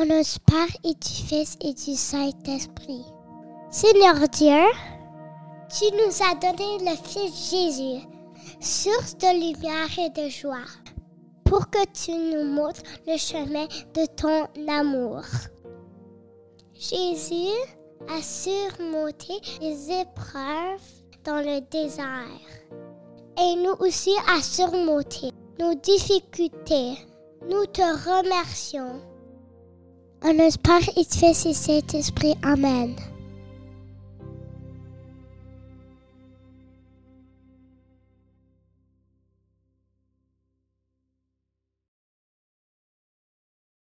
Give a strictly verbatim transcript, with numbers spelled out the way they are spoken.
Au nom du Père et du Fils et du Saint-Esprit. Seigneur Dieu, tu nous as donné le Fils Jésus, source de lumière et de joie, pour que tu nous montres le chemin de ton amour. Jésus a surmonté les épreuves dans le désert. Et nous aussi à surmonter nos difficultés. Nous te remercions. En notre Père et du Fils et Saint-Esprit. Amen.